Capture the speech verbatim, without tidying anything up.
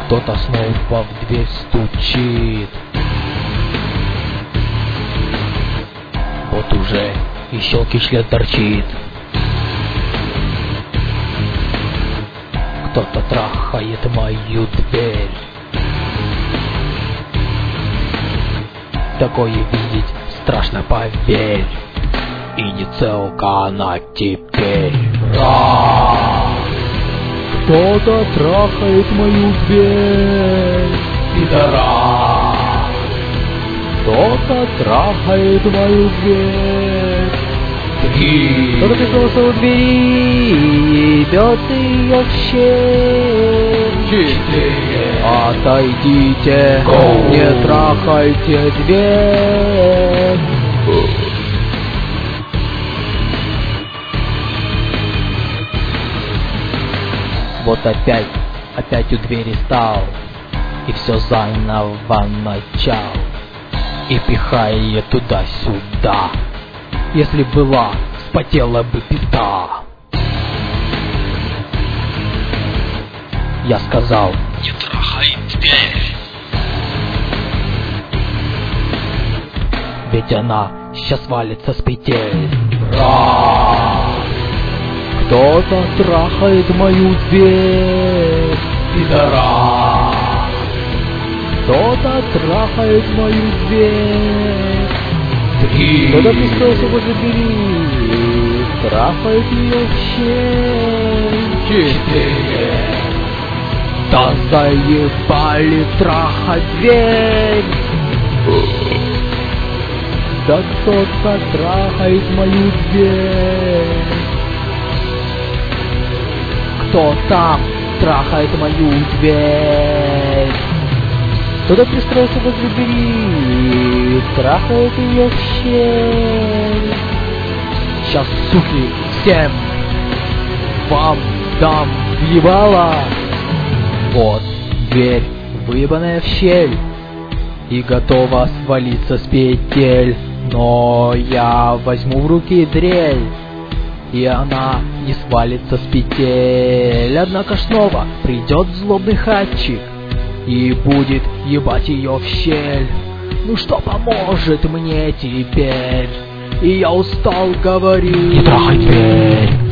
Кто-то снова в дверь стучит. Вот уже и щелки член торчит. Кто-то трахает мою дверь. Такое видеть страшно, поверь. И не целка она теперь. Раз. Кто-то трахает мою дверь. Пидорас. Кто-то трахает мою дверь. Три. Кто-то прикрылся у двери, бьет ее в щель. Четыре. Отойдите, Go. Не трахайте дверь. Вот опять, опять у двери стал, и все заново начал, и пихая ее туда-сюда. Если была, вспотела бы беда. Я сказал: не трахай дверь. Ведь она сейчас валится с петель. Раз. Кто-то трахает мою дверь. Пидорас. Кто-то трахает мою дверь. Три. Кто-то пристроился возле двери, трахает ее в щель. Четыре. Да заебали трахать дверь. Да кто-то трахает мою дверь. Кто там трахает мою дверь? Кто-то пристроился возле двери, трахает ее в щель. Сейчас, суки, всем вам дам въебало. Вот дверь, выебанная в щель, и готова свалиться с петель. Но я возьму в руки дрель, и она не свалится с петель. Однако снова придет злобный хатчик и будет ебать ее в щель. Ну что поможет мне теперь? И я устал говорить. Не трахай дверь.